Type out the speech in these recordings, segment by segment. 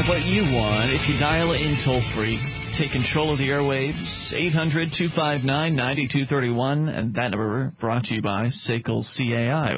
get what you want if you dial in toll-free. Take control of the airwaves, 800-259-9231, and that number brought to you by SACL CAI,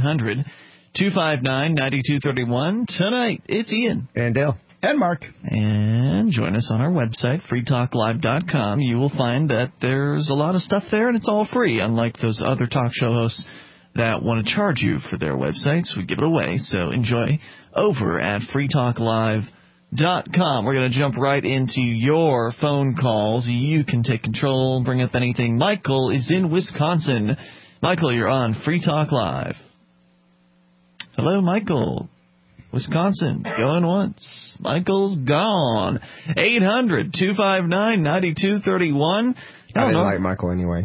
1-800-259-9231. Tonight, it's Ian. And Dale. And Mark. And join us on our website, freetalklive.com. You will find that there's a lot of stuff there, and it's all free, unlike those other talk show hosts that want to charge you for their websites. We give it away, so enjoy over at freetalklive.com. We're going to jump right into your phone calls. You can take control, bring up anything. Michael is in Wisconsin. Michael, you're on Free Talk Live. Hello, Michael. Wisconsin, going once. Michael's gone. 800-259-9231. I didn't like Michael anyway.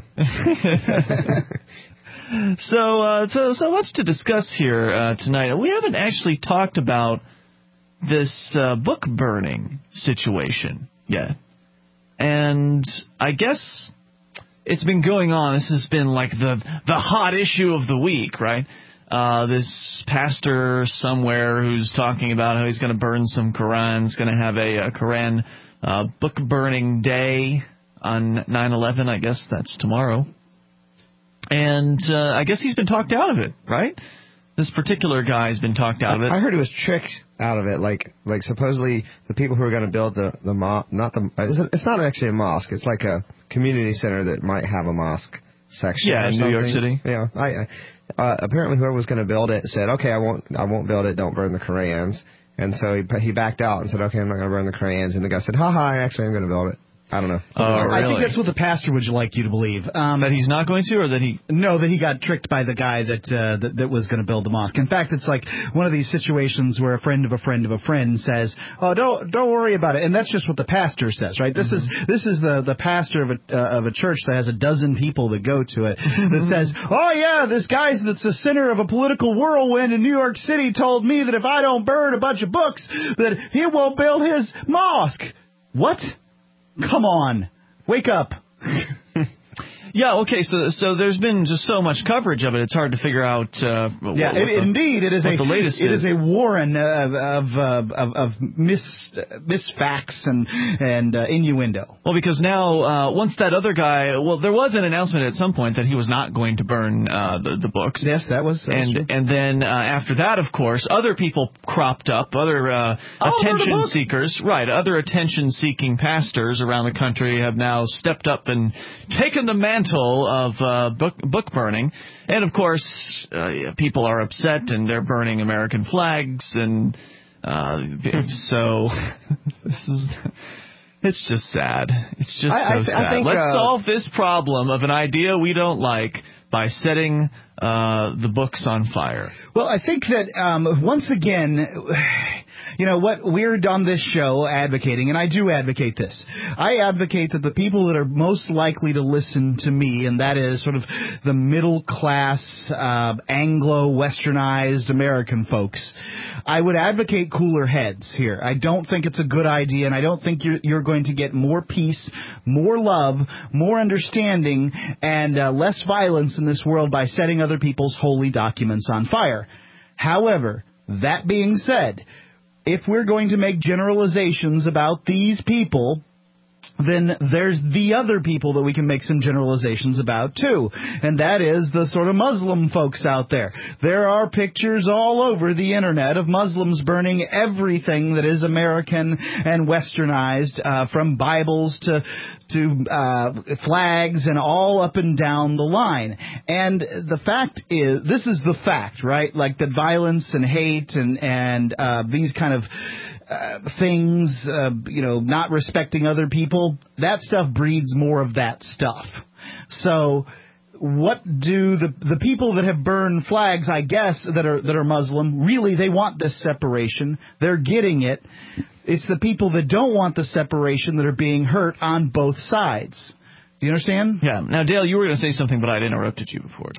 So much to discuss here tonight. We haven't actually talked about this book burning situation yet. And I guess it's been going on. This has been like the hot issue of the week, right? This pastor somewhere who's talking about how he's going to burn some Qurans, going to have a Quran book burning day on 9/11. I guess that's tomorrow. And I guess he's been talked out of it, right? This particular guy's been talked out of it. I heard he was tricked out of it. Like supposedly the people who are going to build the mosque, it's not actually a mosque. It's like a community center that might have a mosque section. Yeah, in New York City. Yeah. Apparently whoever was going to build it said, okay, I won't build it. Don't burn the Qurans. And so he backed out and said, okay, I'm not going to burn the Qurans. And the guy said, I actually am going to build it. I don't know. Really? I think that's what the pastor would like you to believe. That he's not going to, or that he... No, that he got tricked by the guy that was going to build the mosque. In fact, it's like one of these situations where a friend of a friend of a friend says, "Oh, don't worry about it," and that's just what the pastor says, right? This is the pastor of a church that has a dozen people that go to it that says, "Oh yeah, this guy that's the center of a political whirlwind in New York City told me that if I don't burn a bunch of books, that he won't build his mosque." What? Come on, wake up. Yeah, okay, so there's been just so much coverage of it, it's hard to figure out indeed, it is the latest is a warren of misfacts and innuendo. Well, because now, once that other guy, there was an announcement at some point that he was not going to burn the books. Yes, that was true. And then after that, of course, other people cropped up, other attention seekers, right, other attention-seeking pastors around the country have now stepped up and taken the mantle of book burning. And, of course, people are upset and they're burning American flags. And so it's just sad. It's just so sad. I think, let's solve this problem of an idea we don't like by setting the books on fire. Well, I think that once again... You know what we're on this show advocating, and I do advocate this. I advocate that the people that are most likely to listen to me, and that is sort of the middle class, Anglo-westernized American folks, I would advocate cooler heads here. I don't think it's a good idea, and I don't think you're going to get more peace, more love, more understanding, and less violence in this world by setting other people's holy documents on fire. However, that being said, if we're going to make generalizations about these people, then there's the other people that we can make some generalizations about, too. And that is the sort of Muslim folks out there. There are pictures all over the Internet of Muslims burning everything that is American and westernized, from Bibles to flags and all up and down the line. And the fact is, this is the fact, right? Like that violence and hate and these kind of things, not respecting other people, that stuff breeds more of that stuff. So what do the people that have burned flags, I guess, that are Muslim, really they want this separation. They're getting it. It's the people that don't want the separation that are being hurt on both sides. Do you understand? Yeah. Now, Dale, you were going to say something, but I'd interrupted you before.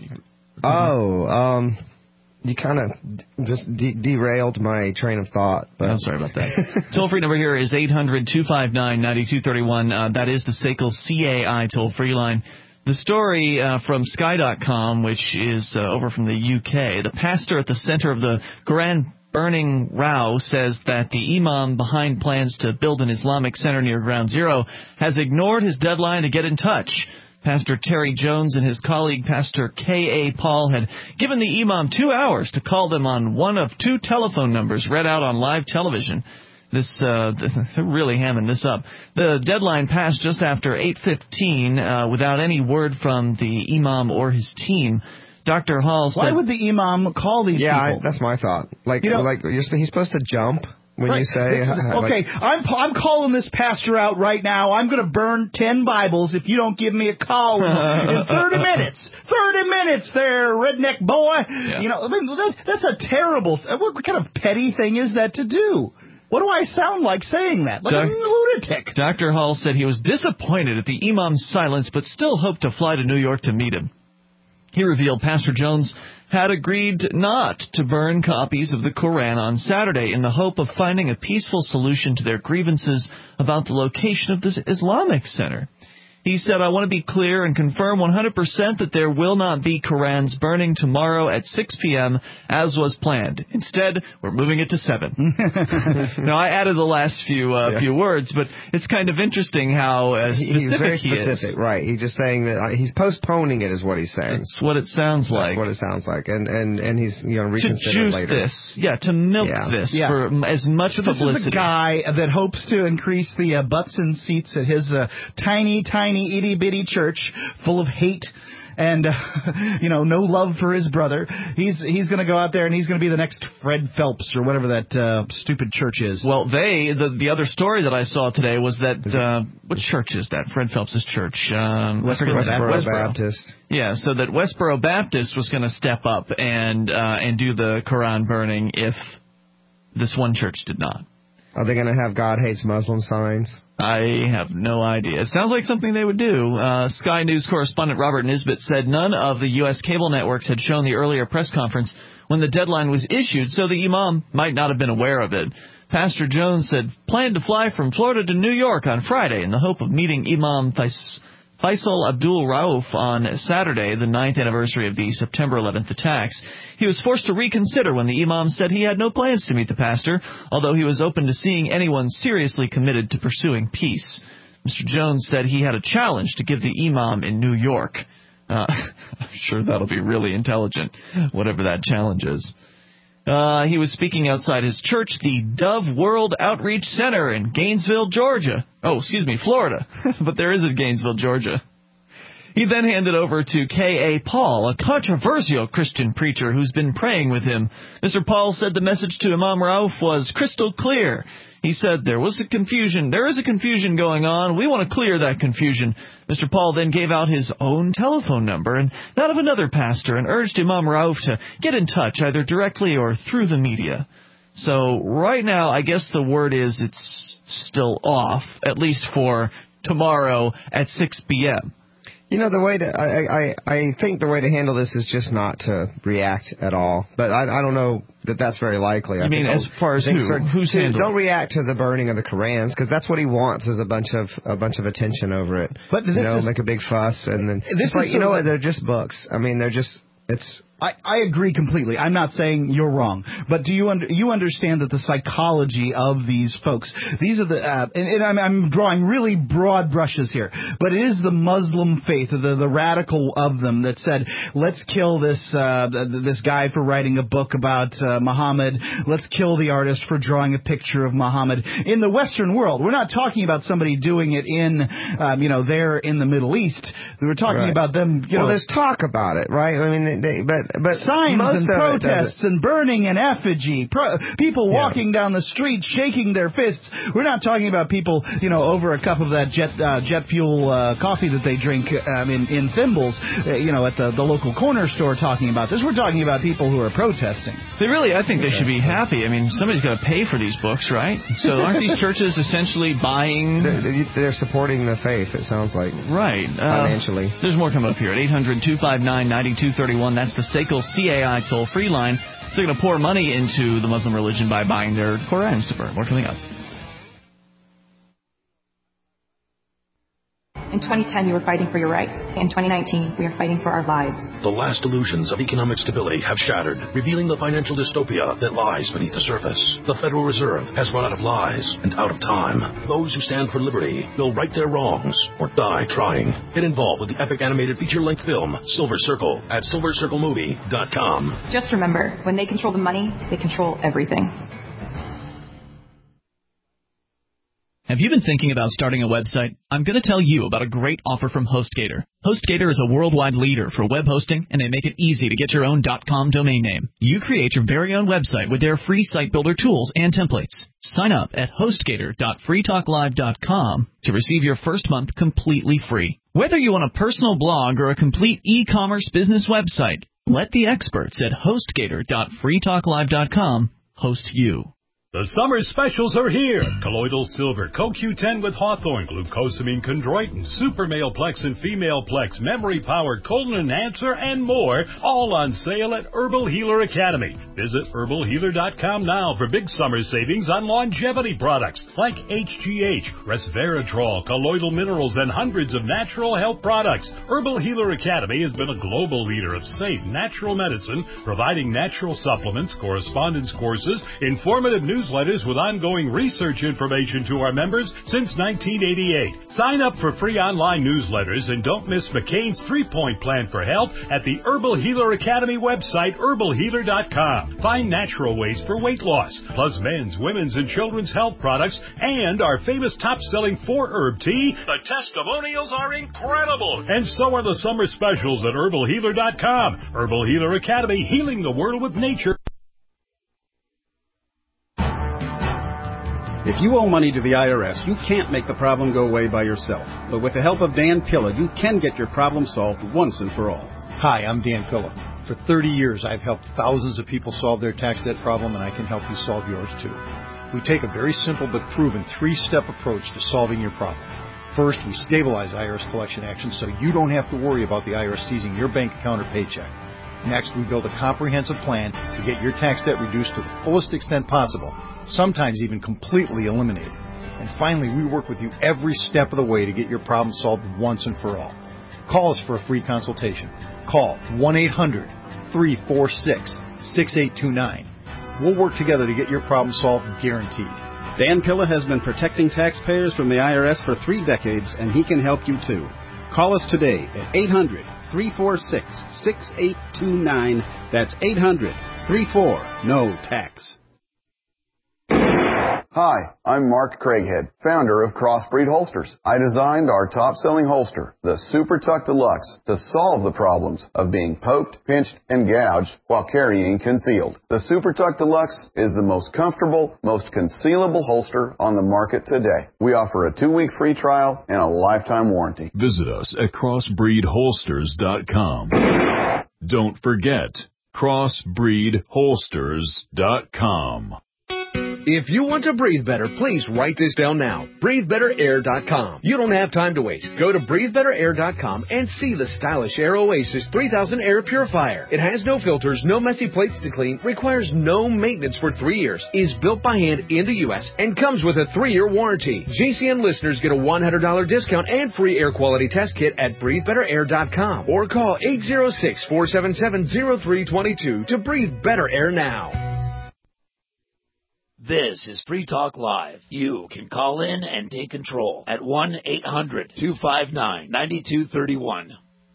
You kind of just derailed my train of thought. But I'm sorry about that. Toll-free number here is 800-259-9231. That is the SACL CAI toll-free line. The story from Sky.com, which is over from the UK, the pastor at the center of the Quran burning row says that the imam behind plans to build an Islamic center near Ground Zero has ignored his deadline to get in touch. Pastor Terry Jones and his colleague, Pastor K.A. Paul, had given the imam 2 hours to call them on one of 2 telephone numbers read out on live television. They're really hamming this up. The deadline passed just after 8:15 without any word from the imam or his team. Dr. Hall said... Why would the imam call these people? Yeah, that's my thought. He's supposed to jump when you say... Okay, I'm calling this pastor out right now. I'm going to burn 10 Bibles if you don't give me a call in 30 minutes. 30 minutes there, redneck boy. Yeah. That's a terrible... What kind of petty thing is that to do? What do I sound like saying that? Like a lunatic. Dr. Hall said he was disappointed at the imam's silence, but still hoped to fly to New York to meet him. He revealed Pastor Jones had agreed not to burn copies of the Koran on Saturday in the hope of finding a peaceful solution to their grievances about the location of this Islamic center. He said, I want to be clear and confirm 100% that there will not be Korans burning tomorrow at 6 p.m. as was planned. Instead, we're moving it to 7. Now, I added the last few words, but it's kind of interesting how specific he's very specific, he is. Right. He's just saying that he's postponing it is what he's saying. That's what it sounds like. That's what it sounds like. And he's reconsider to juice later. this. Yeah, to milk this for as much publicity. This is a guy that hopes to increase the butts and seats at his tiny itty-bitty church full of hate and, no love for his brother. He's going to go out there and he's going to be the next Fred Phelps or whatever that stupid church is. Well, the other story that I saw today was that, what church is that? Fred Phelps' church. Westboro Baptist. Yeah, so that Westboro Baptist was going to step up and do the Quran burning if this one church did not. Are they going to have God hates Muslim signs? I have no idea. It sounds like something they would do. Sky News correspondent Robert Nisbet said none of the U.S. cable networks had shown the earlier press conference when the deadline was issued, so the imam might not have been aware of it. Pastor Jones said planned to fly from Florida to New York on Friday in the hope of meeting Imam Faisal Abdul Rauf on Saturday, the 9th anniversary of the September 11th attacks. He was forced to reconsider when the imam said he had no plans to meet the pastor, although he was open to seeing anyone seriously committed to pursuing peace. Mr. Jones said he had a challenge to give the imam in New York. I'm sure that'll be really intelligent, whatever that challenge is. He was speaking outside his church, the Dove World Outreach Center in Gainesville, Georgia. Florida. But there is a Gainesville, Georgia. He then handed over to K.A. Paul, a controversial Christian preacher who's been praying with him. Mr. Paul said the message to Imam Rauf was crystal clear. He said there is a confusion going on. We want to clear that confusion. Mr. Paul then gave out his own telephone number and that of another pastor and urged Imam Rauf to get in touch either directly or through the media. So right now, I guess the word is it's still off, at least for tomorrow at 6 p.m. The way I think the way to handle this is just not to react at all. But I don't know that that's very likely. You mean as far as who's handling? Don't react to the burning of the Korans because that's what he wants is a bunch of attention over it. But make a big fuss and then it's like what? They're just books. I mean, I agree completely. I'm not saying you're wrong, but do you understand that the psychology of these folks? These are I'm drawing really broad brushes here, but it is the Muslim faith, the radical of them that said, let's kill this guy for writing a book about Muhammad. Let's kill the artist for drawing a picture of Muhammad. In the Western world, we're not talking about somebody doing it in there in the Middle East. We're talking about them. There's talk about it, right? I mean, but signs and protests and burning an effigy, people walking down the street shaking their fists. We're not talking about people, over a cup of that jet fuel coffee that they drink in thimbles, at the local corner store talking about this. We're talking about people who are protesting. I think they should be happy. I mean, somebody's got to pay for these books, right? So aren't these churches essentially buying? They're supporting the faith, it sounds like. Right. Financially. There's more coming up here at 800-259-9231. That's the SACL CAI toll-free line. So they're going to pour money into the Muslim religion by buying their Korans to burn. More coming up. In 2010, you were fighting for your rights. In 2019, we are fighting for our lives. The last illusions of economic stability have shattered, revealing the financial dystopia that lies beneath the surface. The Federal Reserve has run out of lies and out of time. Those who stand for liberty will right their wrongs or die trying. Get involved with the epic animated feature-length film, Silver Circle, at silvercirclemovie.com. Just remember, when they control the money, they control everything. Have you been thinking about starting a website? I'm going to tell you about a great offer from HostGator. HostGator is a worldwide leader for web hosting, and they make it easy to get your own .com domain name. You create your very own website with their free site builder tools and templates. Sign up at HostGator.freetalklive.com to receive your first month completely free. Whether you want a personal blog or a complete e-commerce business website, let the experts at HostGator.freetalklive.com host you. The summer specials are here. Colloidal Silver, CoQ10 with Hawthorne, Glucosamine Chondroitin, Super Male Plex and Female Plex, Memory Powered Colon Enhancer, and more, all on sale at Herbal Healer Academy. Visit herbalhealer.com now for big summer savings on longevity products like HGH, Resveratrol, colloidal minerals, and hundreds of natural health products. Herbal Healer Academy has been a global leader of safe, natural medicine, providing natural supplements, correspondence courses, informative newsletters with ongoing research information to our members since 1988. Sign up for free online newsletters and don't miss McCain's 3-point plan for health at the Herbal Healer Academy website, herbalhealer.com. Find natural ways for weight loss, plus men's, women's, and children's health products, and our famous top-selling 4-herb tea. The testimonials are incredible, and so are the summer specials at herbalhealer.com. Herbal Healer Academy, healing the world with nature. If you owe money to the IRS, you can't make the problem go away by yourself. But with the help of Dan Pilla, you can get your problem solved once and for all. Hi, I'm Dan Pilla. For 30 years, I've helped thousands of people solve their tax debt problem, and I can help you solve yours too. We take a very simple but proven 3-step approach to solving your problem. First, we stabilize IRS collection actions so you don't have to worry about the IRS seizing your bank account or paycheck. Next, we build a comprehensive plan to get your tax debt reduced to the fullest extent possible, sometimes even completely eliminated. And finally, we work with you every step of the way to get your problem solved once and for all. Call us for a free consultation. Call 1-800-346-6829. We'll work together to get your problem solved, guaranteed. Dan Pilla has been protecting taxpayers from the IRS for 3 decades, and he can help you too. Call us today at 800-346-6829. That's 800-34-NO-TAX. Hi, I'm Mark Craighead, founder of Crossbreed Holsters. I designed our top-selling holster, the Super Tuck Deluxe, to solve the problems of being poked, pinched, and gouged while carrying concealed. The Super Tuck Deluxe is the most comfortable, most concealable holster on the market today. We offer a 2-week free trial and a lifetime warranty. Visit us at crossbreedholsters.com. Don't forget, crossbreedholsters.com. If you want to breathe better, please write this down now. BreatheBetterAir.com. You don't have time to waste. Go to BreatheBetterAir.com and see the stylish Air Oasis 3000 Air Purifier. It has no filters, no messy plates to clean, requires no maintenance for 3 years, is built by hand in the U.S., and comes with a 3-year warranty. GCN listeners get a $100 discount and free air quality test kit at BreatheBetterAir.com or call 806-477-0322 to breathe better air now. This is Free Talk Live. You can call in and take control at 1-800-259-9231.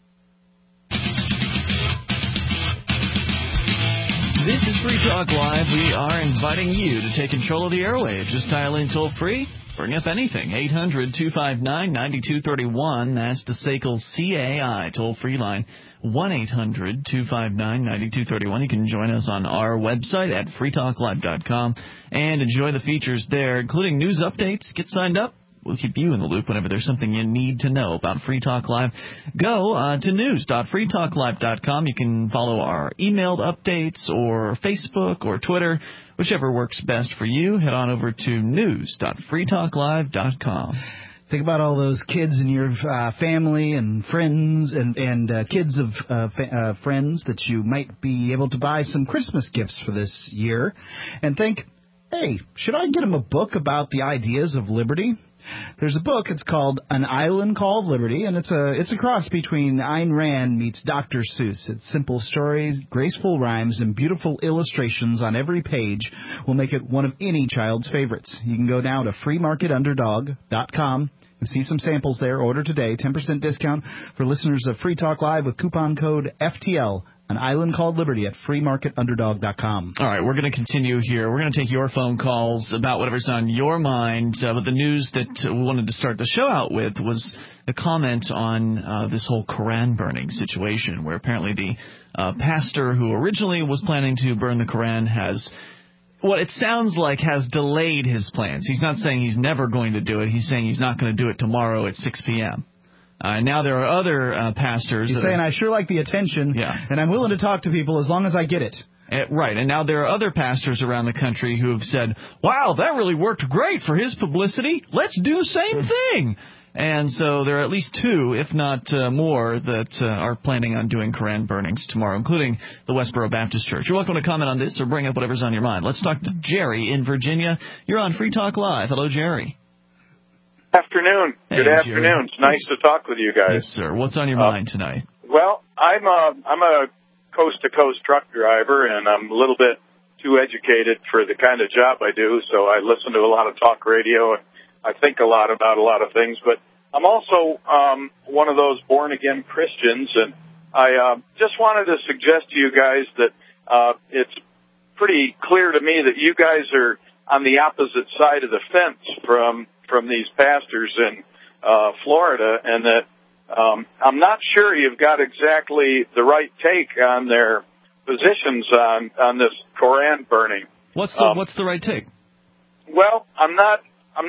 This is Free Talk Live. We are inviting you to take control of the airwaves. Just dial in toll free. Bring up anything. 800-259-9231. That's the SACL CAI toll-free line. 1-800-259-9231. You can join us on our website at freetalklive.com and enjoy the features there, including news updates. Get signed up. We'll keep you in the loop whenever there's something you need to know about Free Talk Live. Go to news.freetalklive.com. You can follow our emailed updates or Facebook or Twitter, whichever works best for you. Head on over to news.freetalklive.com. Think about all those kids in your family and friends and kids of friends that you might be able to buy some Christmas gifts for this year. And think, hey, should I get them a book about the ideas of liberty? There's a book. It's called An Island Called Liberty, and it's a cross between Ayn Rand meets Dr. Seuss. It's simple stories, graceful rhymes, and beautiful illustrations on every page will make it one of any child's favorites. You can go now to freemarketunderdog.com and see some samples there. Order today. 10% discount for listeners of Free Talk Live with coupon code FTL. An Island Called Liberty at freemarketunderdog.com. All right, we're going to continue here. We're going to take your phone calls about whatever's on your mind. But the news that we wanted to start the show out with was a comment on this whole Koran burning situation, where apparently the pastor who originally was planning to burn the Koran has, what it sounds like, has delayed his plans. He's not saying he's never going to do it. He's saying he's not going to do it tomorrow at 6 p.m. Now there are other pastors. He's saying, I sure like the attention, and I'm willing to talk to people as long as I get it. Right, and now there are other pastors around the country who have said, wow, that really worked great for his publicity. Let's do the same thing. And so there are at least two, if not more, that are planning on doing Koran burnings tomorrow, including the Westboro Baptist Church. You're welcome to comment on this or bring up whatever's on your mind. Let's talk to Jerry in Virginia. You're on Free Talk Live. Hello, Jerry. Afternoon. Hey, Good afternoon. It's nice to talk with you guys. Yes, sir. What's on your mind tonight? Well, I'm a coast-to-coast truck driver, and I'm a little bit too educated for the kind of job I do, so I listen to a lot of talk radio, and I think a lot about a lot of things. But I'm also one of those born-again Christians, and I just wanted to suggest to you guys that it's pretty clear to me that you guys are on the opposite side of the fence from these pastors in Florida, and that I'm not sure you've got exactly the right take on their positions on this Koran burning. What's the right take? Well, I'm not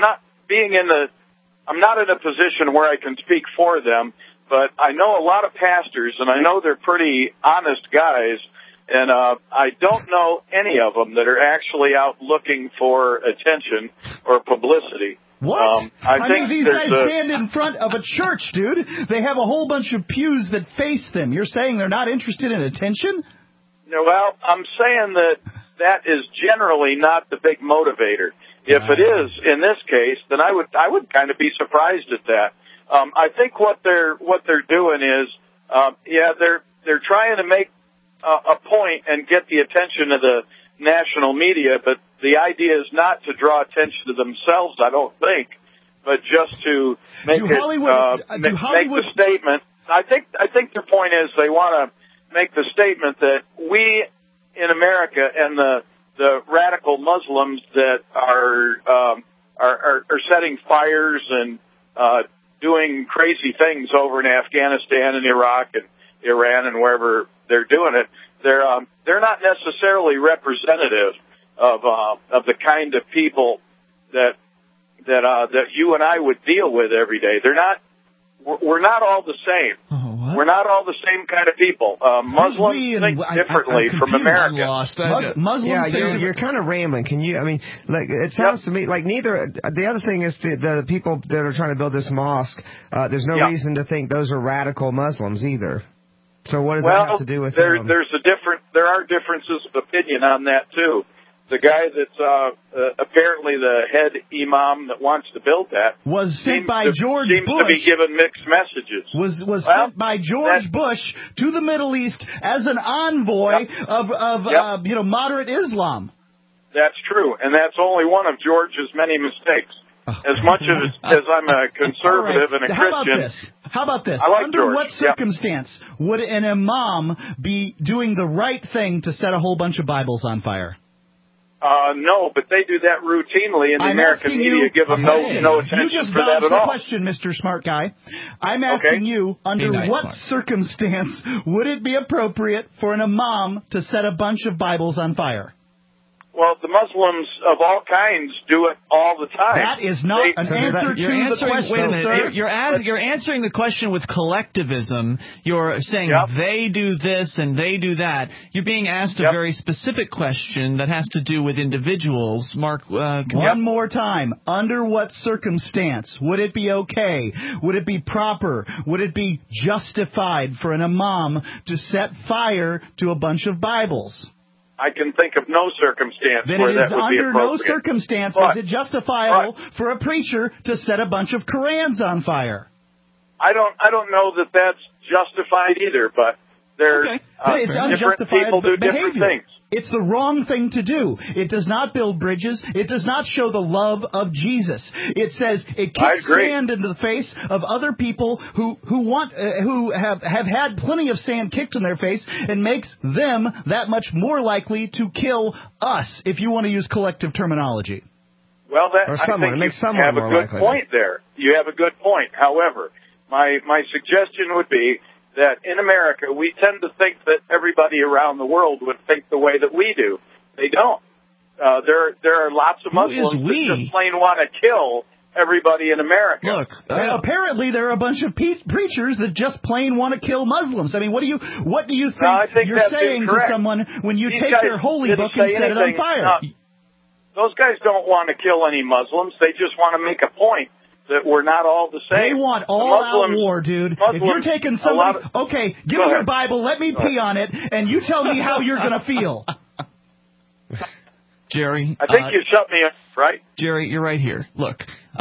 in a position where I can speak for them, but I know a lot of pastors, and I know they're pretty honest guys, and I don't know any of them that are actually out looking for attention or publicity. What? I mean, these guys stand in front of a church, dude. They have a whole bunch of pews that face them. You're saying they're not interested in attention? No, well, I'm saying that is generally not the big motivator. If it is in this case, then I would kind of be surprised at that. I think what they're doing is, they're trying to make a point and get the attention of the national media, but the idea is not to draw attention to themselves, I don't think, but just to make the statement. I think their point is they want to make the statement that we in America and the radical Muslims that are setting fires and doing crazy things over in Afghanistan and Iraq and Iran and wherever they're doing it, they're not necessarily representative of the kind of people that you and I would deal with every day. We're not all the same. We're not all the same kind of people. Muslims think differently from America. Muslims, you're kind of rambling. Can you? I mean, like it sounds to me like neither. The other thing is the people that are trying to build this mosque. There's no reason to think those are radical Muslims either. So what does that have to do with them? There are differences of opinion on that too. The guy that's apparently the head imam that wants to build that was sent by George Bush. Seems to be given mixed messages. Was sent by George Bush to the Middle East as an envoy of moderate Islam. That's true, and that's only one of George's many mistakes. As much as I'm a conservative and a Christian. How about this? I like Under George. what circumstance would an imam be doing the right thing to set a whole bunch of Bibles on fire? No, but they do that routinely, and the American media give them no attention for that at all. Question, Mr. Smart Guy. I'm asking you, under what circumstance would it be appropriate for an imam to set a bunch of Bibles on fire? Well, the Muslims of all kinds do it all the time. That is not an answer to the question, wait a minute. sir. You're answering the question with collectivism. You're saying they do this and they do that. You're being asked a very specific question that has to do with individuals. Mark, one more time. Under what circumstance would it be okay? Would it be proper? Would it be justified for an imam to set fire to a bunch of Bibles? I can think of no circumstance then where it that is would be under no appropriate. circumstance But- is it justifiable for a preacher to set a bunch of Korans on fire. I don't know that that's justified either, but there's It's different unjustified people do different behavior. things. It's the wrong thing to do. It does not build bridges. It does not show the love of Jesus. It says it kicks sand into the face of other people who have had plenty of sand kicked in their face and makes them that much more likely to kill us, if you want to use collective terminology. Well, Or I someone. think It makes you someone have a more good likely. point there. You have a good point. However, my suggestion would be that in America, we tend to think that everybody around the world would think the way that we do. They don't. There are lots of Muslims that just plain want to kill everybody in America. Look, apparently there are a bunch of preachers that just plain want to kill Muslims. I mean, what do you think, I think you're that's saying incorrect. to someone when you These take guys their holy didn't book and say set it on anything. fire? Those guys don't want to kill any Muslims. They just want to make a point that we're not all the same. They want all-out war, dude. If you're taking somebody... Okay, give me your Bible, let me pee on it, and you tell me how you're going to feel. Jerry, I think you shut me up, right? Jerry, you're right here. Look,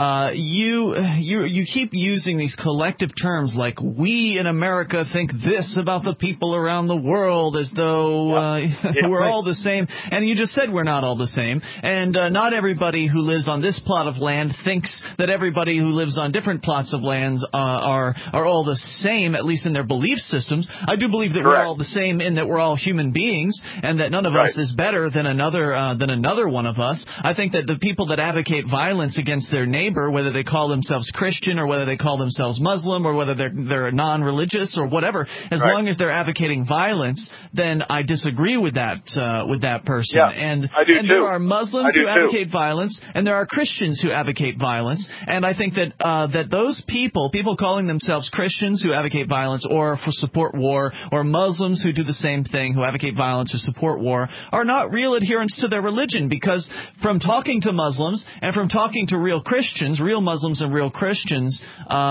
you keep using these collective terms like we in America think this about the people around the world, as though we're all the same. And you just said we're not all the same. And not everybody who lives on this plot of land thinks that everybody who lives on different plots of lands are all the same, at least in their belief systems. I do believe that we're all the same in that we're all human beings, and that none of us is better than another one of us. I think that the people that advocate violence against their neighbor, whether they call themselves Christian or whether they call themselves Muslim or whether they're non-religious or whatever, as long as they're advocating violence, then I disagree with that person. Yeah, and I do and too. there are Muslims I do who too. advocate violence, and there are Christians who advocate violence. And I think that that those people calling themselves Christians who advocate violence or support war, or Muslims who do the same thing, who advocate violence or support war, are not real adherents to their religion, because from talking to Muslims and from talking to real Christians, real Muslims and real Christians,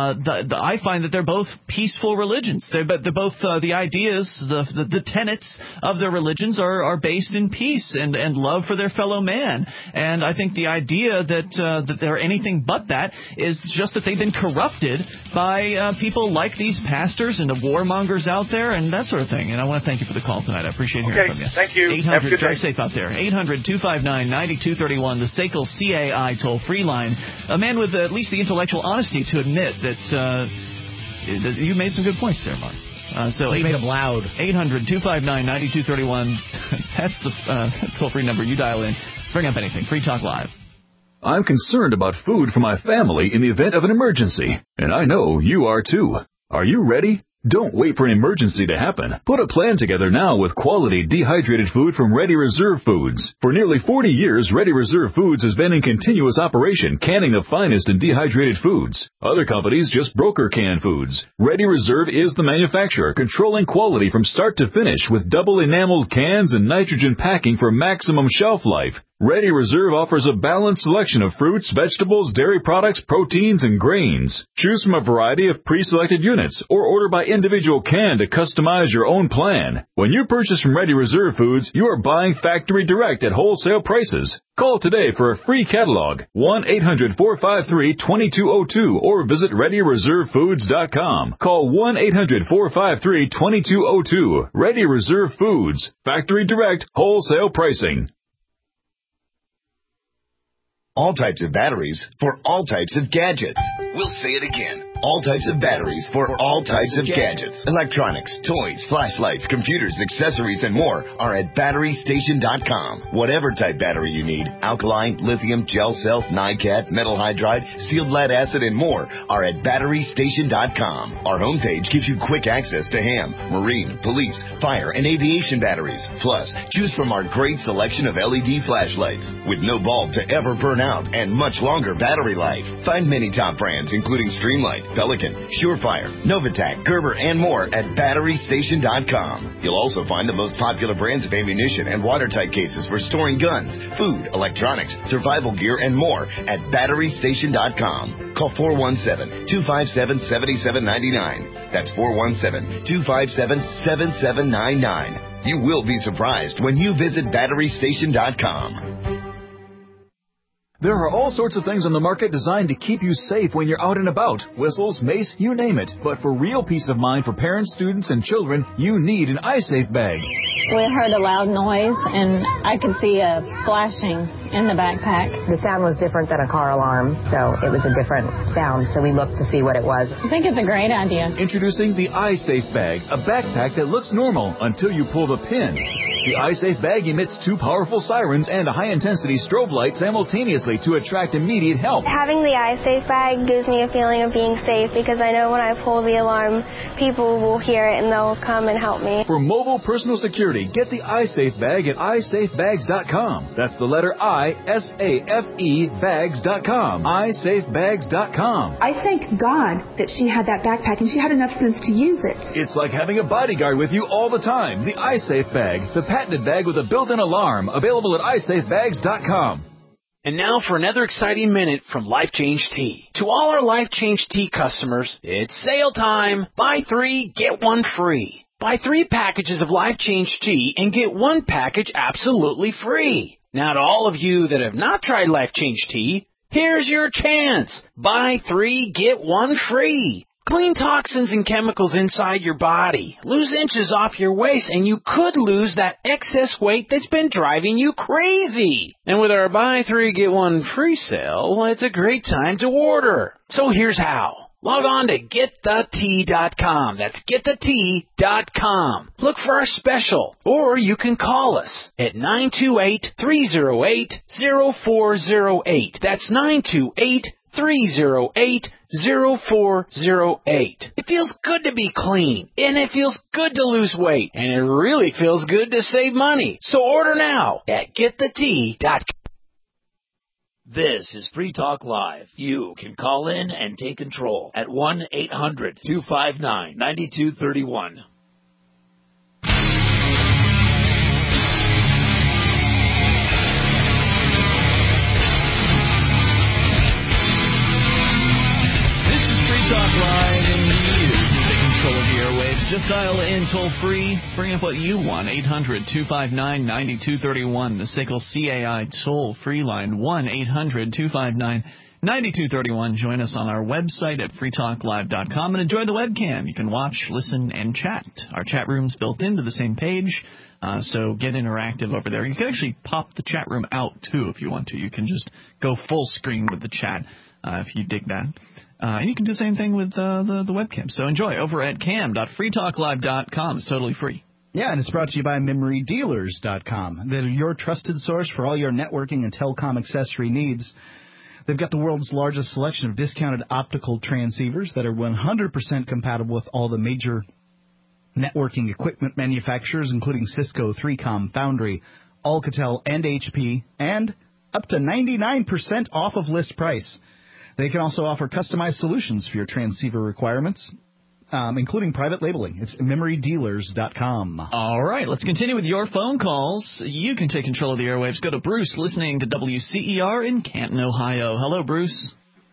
I find that they're both peaceful religions. They're both the ideas, the tenets of their religions are based in peace and love for their fellow man. And I think the idea that they're anything but that is just that they've been corrupted by people like these pastors and the warmongers out there and that sort of thing. And I want to thank you for the call tonight. I appreciate hearing from you. Thank you. 800, drive safe out there. 800-259-9231, the SACL CAI toll-free line. A man with at least the intellectual honesty to admit that you made some good points there, Mark. So You made them loud. 800-259-9231. That's the toll-free number. You dial in. Bring up anything. Free Talk Live. I'm concerned about food for my family in the event of an emergency, and I know you are too. Are you ready? Don't wait for an emergency to happen. Put a plan together now with quality dehydrated food from Ready Reserve Foods. For nearly 40 years, Ready Reserve Foods has been in continuous operation, canning the finest in dehydrated foods. Other companies just broker canned foods. Ready Reserve is the manufacturer, controlling quality from start to finish with double enameled cans and nitrogen packing for maximum shelf life. Ready Reserve offers a balanced selection of fruits, vegetables, dairy products, proteins, and grains. Choose from a variety of pre-selected units or order by individual can to customize your own plan. When you purchase from Ready Reserve Foods, you are buying factory direct at wholesale prices. Call today for a free catalog, 1-800-453-2202, or visit ReadyReserveFoods.com. Call 1-800-453-2202. Ready Reserve Foods, factory direct, wholesale pricing. All types of batteries for all types of gadgets. We'll say it again. All types of batteries for all types of gadgets. Electronics, toys, flashlights, computers, accessories, and more are at BatteryStation.com. Whatever type battery you need, alkaline, lithium, gel cell, NiCad, metal hydride, sealed lead acid, and more are at BatteryStation.com. Our homepage gives you quick access to ham, marine, police, fire, and aviation batteries. Plus, choose from our great selection of LED flashlights with no bulb to ever burn out and much longer battery life. Find many top brands including Streamlight, Pelican, Surefire, Novitec, Gerber, and more at BatteryStation.com. You'll also find the most popular brands of ammunition and watertight cases for storing guns, food, electronics, survival gear, and more at BatteryStation.com. Call 417-257-7799. That's 417-257-7799. You will be surprised when you visit BatteryStation.com. There are all sorts of things on the market designed to keep you safe when you're out and about. Whistles, mace, you name it. But for real peace of mind for parents, students, and children, you need an iSafe bag. We heard a loud noise, and I could see a flashing in the backpack. The sound was different than a car alarm, so it was a different sound, so we looked to see what it was. I think it's a great idea. Introducing the iSafe bag, a backpack that looks normal until you pull the pin. The iSafe bag emits 2 powerful sirens and a high-intensity strobe light simultaneously to attract immediate help. Having the iSafe bag gives me a feeling of being safe because I know when I pull the alarm, people will hear it and they'll come and help me. For mobile personal security, get the iSafe bag at isafebags.com. That's the letter I, S-A-F-E, bags.com. isafebags.com. I thank God that she had that backpack and she had enough sense to use it. It's like having a bodyguard with you all the time. The iSafe bag, the patented bag with a built-in alarm, available at isafebags.com. And now for another exciting minute from Life Change Tea. To all our Life Change Tea customers, it's sale time. Buy 3, get 1 free. Buy 3 packages of Life Change Tea and get 1 package absolutely free. Now to all of you that have not tried Life Change Tea, here's your chance. Buy 3, get 1 free. Clean toxins and chemicals inside your body. Lose inches off your waist, and you could lose that excess weight that's been driving you crazy. And with our buy 3, get 1 free sale, it's a great time to order. So here's how. Log on to GetTheTea.com. That's GetTheTea.com. Look for our special, or you can call us at 928-308-0408. That's 928-308-0408. It feels good to be clean, and it feels good to lose weight, and it really feels good to save money. So order now at GetTheTea.com. This is Free Talk Live. You can call in and take control at 1-800-259-9231. Talk Live, and you can take control of the airwaves. Just dial in toll-free. Bring up what you want. 800-259-9231. The SACL CAI toll-free line. 1-800-259-9231. Join us on our website at freetalklive.com and enjoy the webcam. You can watch, listen, and chat. Our chat room's built into the same page, so get interactive over there. You can actually pop the chat room out, too, if you want to. You can just go full screen with the chat if you dig that. And you can do the same thing with the webcam. So enjoy over at cam.freetalklive.com. It's totally free. Yeah, and it's brought to you by MemoryDealers.com. They're your trusted source for all your networking and telecom accessory needs. They've got the world's largest selection of discounted optical transceivers that are 100% compatible with all the major networking equipment manufacturers, including Cisco, 3Com, Foundry, Alcatel, and HP, and up to 99% off of list price. They can also offer customized solutions for your transceiver requirements, including private labeling. It's MemoryDealers.com. All right, let's continue with your phone calls. You can take control of the airwaves. Go to Bruce, listening to WCER in Canton, Ohio. Hello, Bruce.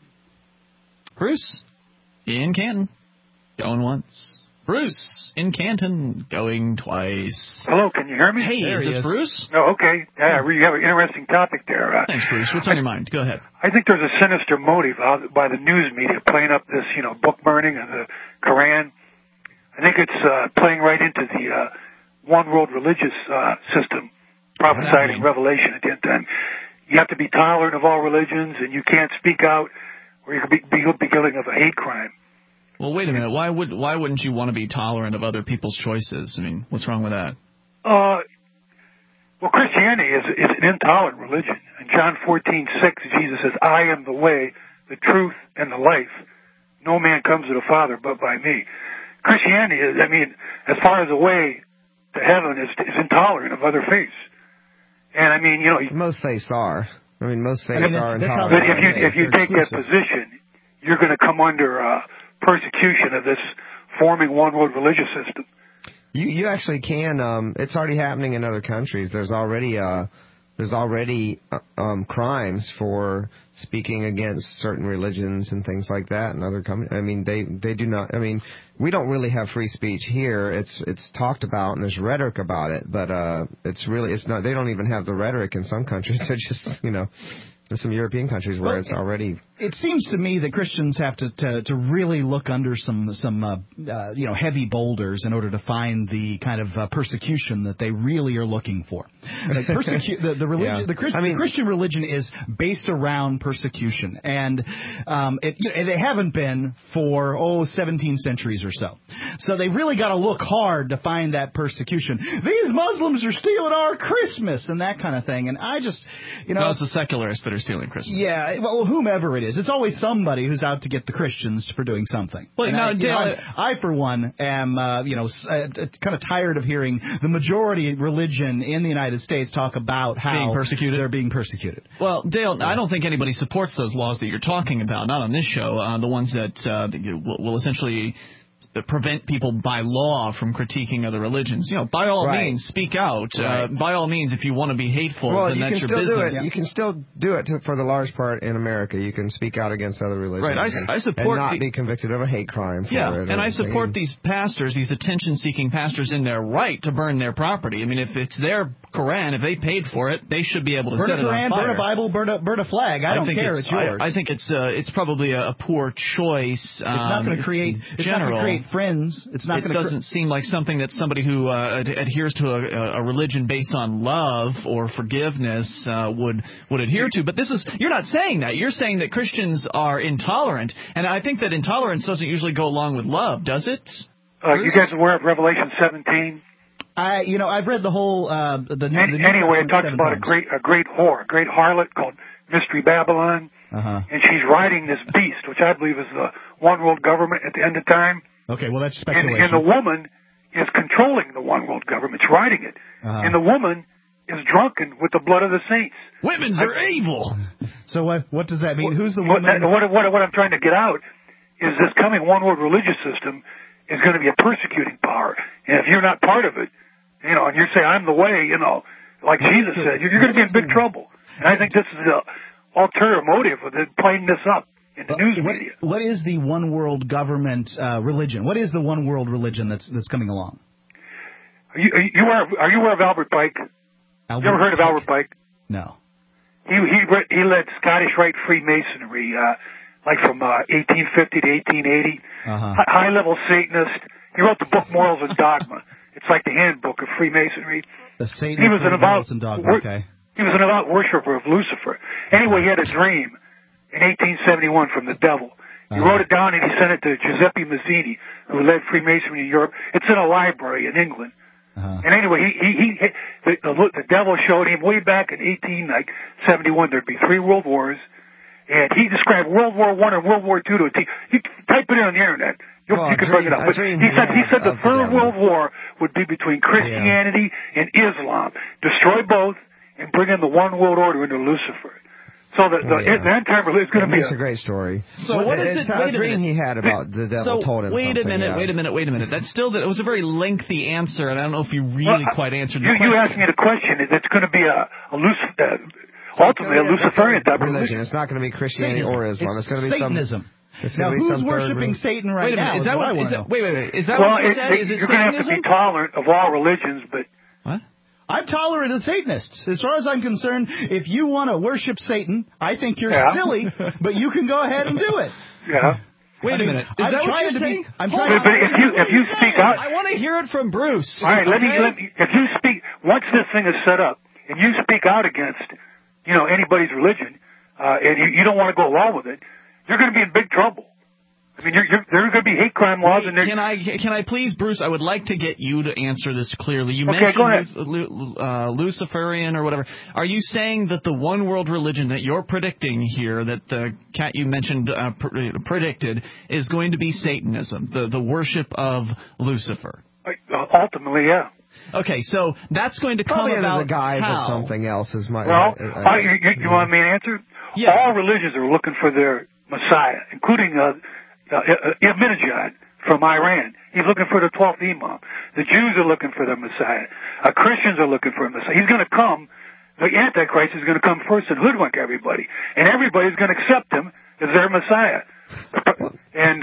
Bruce, in Canton. Going once. Bruce, in Canton. Going twice. Hello, can you hear me? Hey, is this Bruce? Oh, okay. Yeah, you have an interesting topic there. Thanks, Bruce. What's on your mind? Go ahead. I think there's a sinister motive by the news media playing up this, book burning of the Quran. I think it's playing right into the one world religious system prophesied in Revelation at the end time. You have to be tolerant of all religions, and you can't speak out, or you could be guilty of a hate crime. Well, wait a minute. Why wouldn't you want to be tolerant of other people's choices? I mean, what's wrong with that? Well, Christianity is an intolerant religion. In John 14:6, Jesus says, "I am the way, the truth, and the life. No man comes to the Father but by me." Christianity is, as far as the way to heaven, is intolerant of other faiths. And most faiths are. Most faiths are intolerant. But if you take that position, you're going to come under persecution of this forming one world religious system. You actually can. It's already happening in other countries. There's already there's already crimes for speaking against certain religions and things like that, and other I mean, they do not. I mean, we don't really have free speech here. It's talked about and there's rhetoric about it, but it's not. They don't even have the rhetoric in some countries. They're just, there's some European countries where it's already. It seems to me that Christians have to really look under some heavy boulders in order to find the kind of persecution that they really are looking for. Like the religion, the Christian religion is based around persecution, and they haven't been for 17 centuries or so. So they really got to look hard to find that persecution. These Muslims are stealing our Christmas and that kind of thing, and I just no, it's the secularists that are stealing Christmas. Yeah, well, whomever it is, it's always somebody who's out to get the Christians for doing something. Well, I for one am kind of tired of hearing the majority religion in the United States talk about how they're being persecuted. Well, Dale, I don't think anybody supports those laws that you're talking about. Not on this show. The ones that will essentially prevent people by law from critiquing other religions. By all means, speak out. By all means, if you want to be hateful, then that's your business. You can still do it for the large part in America. You can speak out against other religions. Right. I support and not be convicted of a hate crime for it. And I support these pastors, these attention-seeking pastors, in their right to burn their property. I mean, if it's their Quran, if they paid for it, they should be able to set it on fire. Burn a Bible, burn a flag. I don't care. It's yours. I think it's probably a poor choice. It's not going to create. It's not going to create friends. It doesn't seem like something that somebody who adheres to a religion based on love or forgiveness would adhere to. But you're not saying that. You're saying that Christians are intolerant, and I think that intolerance doesn't usually go along with love, does it? You guys aware of Revelation 17? I've read the whole anyway, it talks about a great whore, a great harlot called Mystery Babylon, and she's riding this beast, which I believe is the one world government at the end of time. Okay, well, that's speculation. And the woman is controlling the one world government. It's riding it. And the woman is drunken with the blood of the saints. Women's are evil. So what does that mean? Who's the woman? What I'm trying to get out is this coming one world religious system is going to be a persecuting power. And if you're not part of it, and you say, I'm the way, like Jesus said, you're going to be in big trouble. And I think this is the ulterior motive of playing this up in the news media. What is the one world government religion? What is the one world religion that's coming along? Are you aware of Albert Pike? You ever heard of Albert Pike? No. He led Scottish Rite Freemasonry, like from 1850 to 1880. High level Satanist. He wrote the book Morals and Dogma. It's like the handbook of Freemasonry. The Satanist Morals and Dogma. Okay. He was an devout worshiper of Lucifer. Anyway, he had a dream in 1871 from the devil. He wrote it down and he sent it to Giuseppe Mazzini, who led Freemasonry in Europe. It's in a library in England. And anyway, the devil showed him way back in 1871 there'd be 3 world wars, and he described World War I and World War II to a T. You type it in on the internet. You can bring it up. But he said the Third World War would be between Christianity and Islam. Destroy both and bring in the one world order into Lucifer. So the entire religion is going to be a great story. So what is it? Wait a dream he had about the devil told him wait a minute. That's still that. It was a very lengthy answer, and I don't know if you really quite answered the question. You asked me the question. It's going to be ultimately a Luciferian type of religion. It's not going to be Christianity or Islam. It's going to be Satanism. Now, who's worshiping Satan right now? Is that what you said? Is that what you said? Is it Satanism? You're going to have to be tolerant of all religions, but what? I'm tolerant of Satanists. As far as I'm concerned, if you want to worship Satan, I think you're silly, but you can go ahead and do it. Yeah. Wait a minute. Is that what you're saying? But if you speak out, I want to hear it from Bruce. All right, let me. If you speak, once this thing is set up, and you speak out against, anybody's religion, and you don't want to go along with it, you're going to be in big trouble. I mean, there are going to be hate crime laws. Can I please, Bruce? I would like to get you to answer this clearly. You mentioned Luciferian or whatever. Are you saying that the one world religion that you're predicting here, that the cat you mentioned predicted, is going to be Satanism, the worship of Lucifer? Ultimately, yeah. Okay, so that's going to come about as a guide for something else. You want me to answer? Yeah. All religions are looking for their Messiah, including Ahmadinejad from Iran. He's looking for the 12th Imam. The Jews are looking for their Messiah. Christians are looking for a Messiah. He's going to come the Antichrist is going to come first and hoodwink everybody, and everybody's going to accept him as their Messiah. And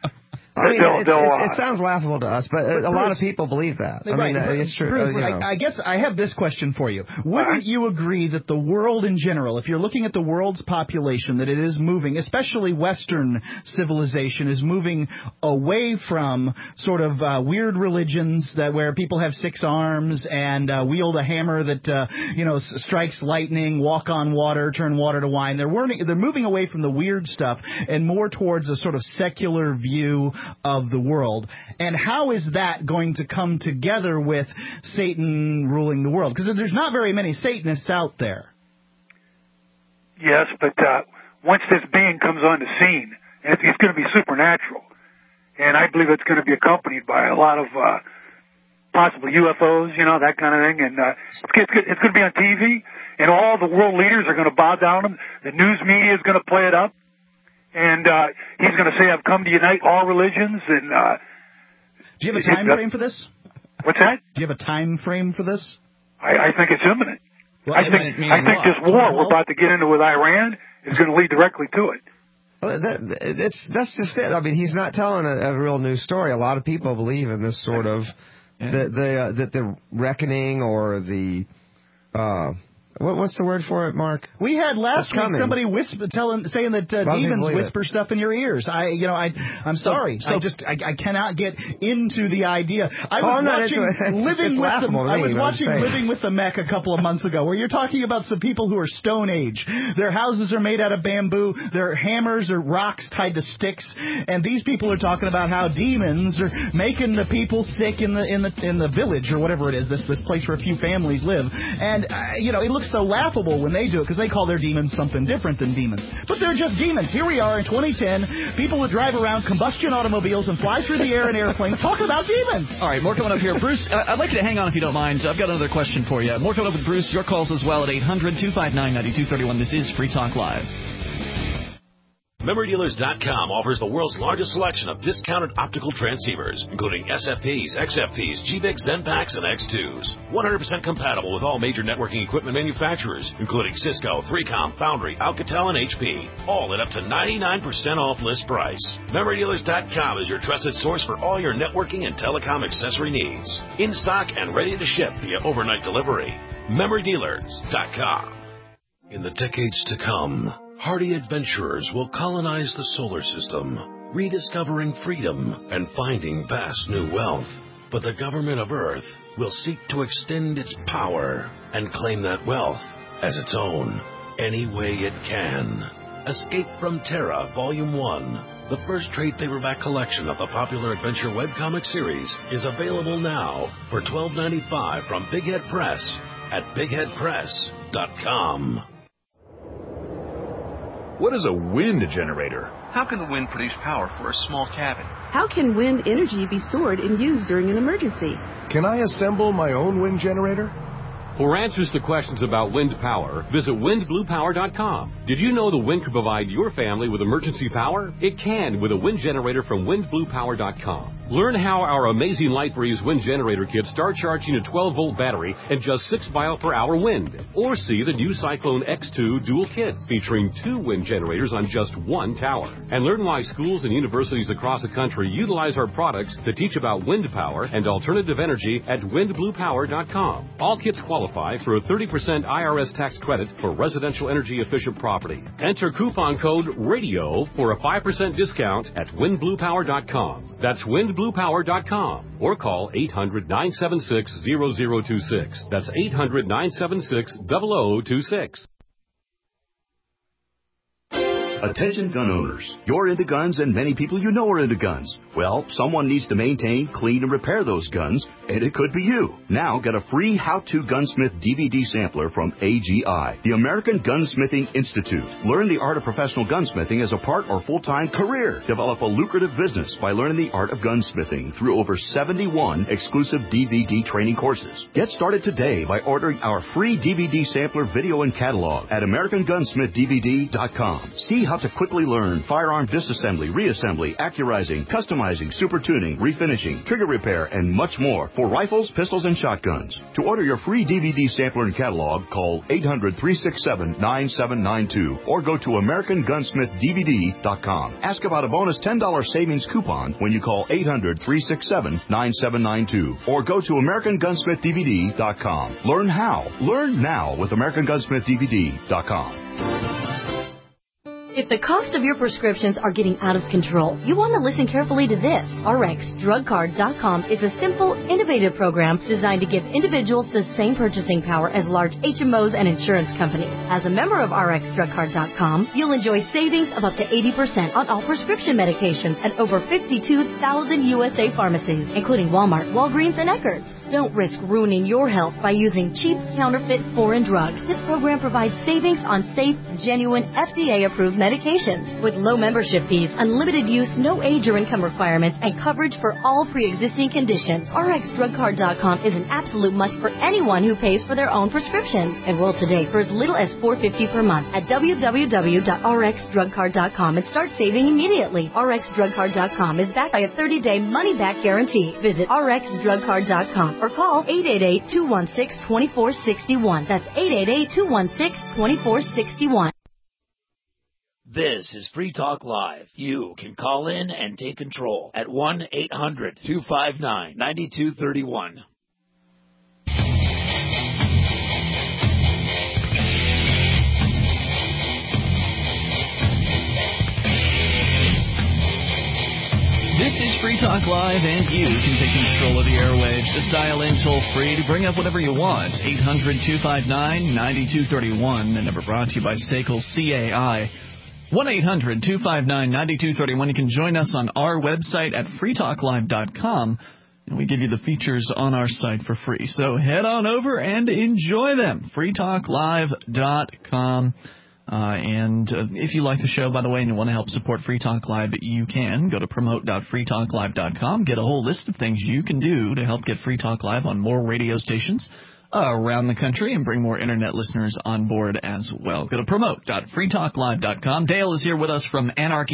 it sounds laughable to us, but a lot of people believe that. It's true. Bruce, I guess I have this question for you. Wouldn't you agree that the world in general, if you're looking at the world's population, that it is moving, especially Western civilization, is moving away from sort of weird religions where people have 6 arms and wield a hammer that strikes lightning, walk on water, turn water to wine. They're moving away from the weird stuff and more towards a sort of secular view of the world. And how is that going to come together with Satan ruling the world? Because there's not very many Satanists out there. Yes, but once this being comes on the scene, and it's going to be supernatural, and I believe it's going to be accompanied by a lot of possibly UFOs, that kind of thing, and it's going to be on TV, and all the world leaders are going to bow down to him. The news media is going to play it up. And he's going to say, I've come to unite all religions. And do you have a time frame for this? What's that? Do you have a time frame for this? I think it's imminent. Well, I think this war we're about to get into with Iran is going to lead directly to it. Well, that's just it. I mean, he's not telling a real new story. A lot of people believe in this sort of the reckoning or the what's the word for it, Mark? We had last week somebody saying that demons whisper stuff in your ears. I'm sorry. I cannot get into the idea. I was watching Living with the Mech a couple of months ago, where you're talking about some people who are Stone Age. Their houses are made out of bamboo. Their hammers are rocks tied to sticks, and these people are talking about how demons are making the people sick in the village or whatever it is. This place where a few families live, and it looks so laughable when they do it because they call their demons something different than demons. But they're just demons. Here we are in 2010, people that drive around combustion automobiles and fly through the air in airplanes talking about demons. All right, more coming up here. Bruce, I'd like you to hang on if you don't mind. I've got another question for you. More coming up with Bruce. Your calls as well at 800-259-9231. This is Free Talk Live. MemoryDealers.com offers the world's largest selection of discounted optical transceivers, including SFPs, XFPs, GBICs, ZenPaks, and X2s. 100% compatible with all major networking equipment manufacturers, including Cisco, 3Com, Foundry, Alcatel, and HP. All at up to 99% off list price. MemoryDealers.com is your trusted source for all your networking and telecom accessory needs. In stock and ready to ship via overnight delivery. MemoryDealers.com. In the decades to come, hardy adventurers will colonize the solar system, rediscovering freedom and finding vast new wealth. But the government of Earth will seek to extend its power and claim that wealth as its own any way it can. Escape from Terra Volume 1, the first trade paperback collection of the popular adventure webcomic series, is available now for $12.95 from Big Head Press at BigHeadPress.com. What is a wind generator? How can the wind produce power for a small cabin? How can wind energy be stored and used during an emergency? Can I assemble my own wind generator? For answers to questions about wind power, visit windbluepower.com. Did you know the wind could provide your family with emergency power? It can with a wind generator from windbluepower.com. Learn how our amazing LightBreeze wind generator kits start charging a 12-volt battery and just 6 mile per hour wind. Or see the new Cyclone X2 dual kit featuring 2 wind generators on just 1 tower. And learn why schools and universities across the country utilize our products to teach about wind power and alternative energy at windbluepower.com. All kits qualify for a 30% IRS tax credit for residential energy efficient property. Enter coupon code RADIO for a 5% discount at windbluepower.com. That's windbluepower.com or call 800-976-0026. That's 800-976-0026. Attention gun owners. You're into guns and many people you know are into guns. Well, someone needs to maintain, clean, and repair those guns, and it could be you. Now get a free How to Gunsmith DVD sampler from AGI, the American Gunsmithing Institute. Learn the art of professional gunsmithing as a part or full-time career. Develop a lucrative business by learning the art of gunsmithing through over 71 exclusive DVD training courses. Get started today by ordering our free DVD sampler video and catalog at AmericanGunsmithDVD.com. See how to quickly learn firearm disassembly, reassembly, accurizing, customizing, super tuning, refinishing, trigger repair, and much more for rifles, pistols, and shotguns. To order your free DVD sampler and catalog, call 800-367-9792 or go to AmericanGunsmithDVD.com. Ask about a bonus $10 savings coupon when you call 800-367-9792 or go to AmericanGunsmithDVD.com. Learn how. Learn now with AmericanGunsmithDVD.com. If the cost of your prescriptions are getting out of control, you want to listen carefully to this. RxDrugCard.com is a simple, innovative program designed to give individuals the same purchasing power as large HMOs and insurance companies. As a member of RxDrugCard.com, you'll enjoy savings of up to 80% on all prescription medications at over 52,000 USA pharmacies, including Walmart, Walgreens, and Eckerd's. Don't risk ruining your health by using cheap, counterfeit, foreign drugs. This program provides savings on safe, genuine, FDA-approved medications with low membership fees, unlimited use, no age or income requirements, and coverage for all pre-existing conditions. RxDrugCard.com is an absolute must for anyone who pays for their own prescriptions. Enroll today for as little as $4.50 per month at www.rxdrugcard.com and start saving immediately. RxDrugCard.com is backed by a 30-day money-back guarantee. Visit RxDrugCard.com or call 888-216-2461. That's 888-216-2461. This is Free Talk Live. You can call in and take control at 1-800-259-9231. This is Free Talk Live, and you can take control of the airwaves. Just dial in toll-free to bring up whatever you want. 800-259-9231. The number brought to you by SACL CAI. 1-800-259-9231. You can join us on our website at freetalklive.com, and we give you the features on our site for free. So head on over and enjoy them. freetalklive.com. And if you like the show, by the way, and you want to help support Free Talk Live, you can go to promote.freetalklive.com. Get a whole list of things you can do to help get Free Talk Live on more radio stations around the country and bring more Internet listeners on board as well. Go to promote.freetalklive.com. Dale is here with us from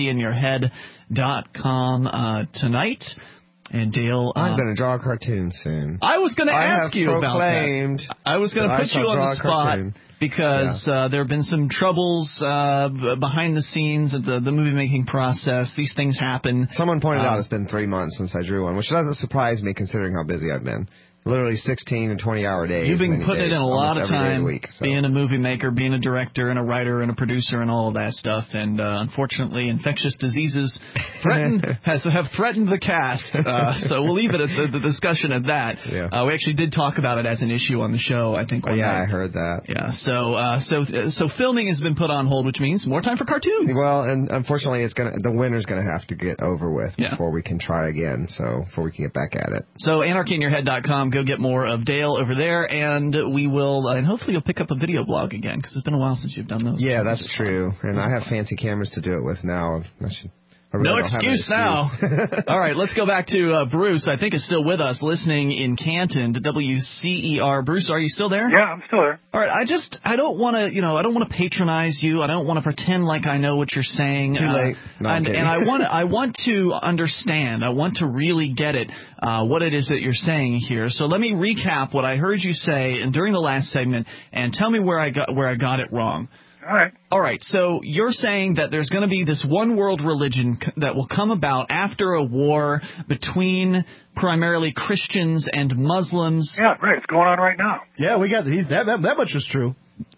anarchyinyourhead.com tonight. And Dale, I'm going to draw a cartoon soon. I was going to ask you about that. I was going to put you on the spot because there have been some troubles behind the scenes of the movie-making process. These things happen. Someone pointed out it's been 3 months since I drew one, which doesn't surprise me considering how busy I've been. Literally 16 and 20-hour days. You've been putting in a lot of time week, being a movie maker, being a director and a writer and a producer and all of that stuff. And unfortunately, infectious diseases have threatened the cast. So we'll leave it at the discussion of that. Yeah. We actually did talk about it as an issue on the show, I think. I heard that. Yeah. So filming has been put on hold, which means more time for cartoons. Well, and unfortunately, the winter's going to have to get over with before we can try again. So before we can get back at it. So anarchyinyourhead.com. Go get more of Dale over there, and we will, and hopefully you'll pick up a video blog again, because it's been a while since you've done those. Yeah, that's true. And I have fancy cameras to do it with now. No excuse now. All right, let's go back to Bruce. I think is still with us, listening in Canton to WCER. Bruce, are you still there? Yeah, I'm still there. All right, I don't want to, I don't want to patronize you. I don't want to pretend like I know what you're saying. Too late. No, and I want to understand. I want to really get it, what it is that you're saying here. So let me recap what I heard you say during the last segment, and tell me where I got it wrong. All right. So you're saying that there's going to be this one world religion that will come about after a war between primarily Christians and Muslims. Yeah, right. It's going on right now. Yeah, we got that much is true.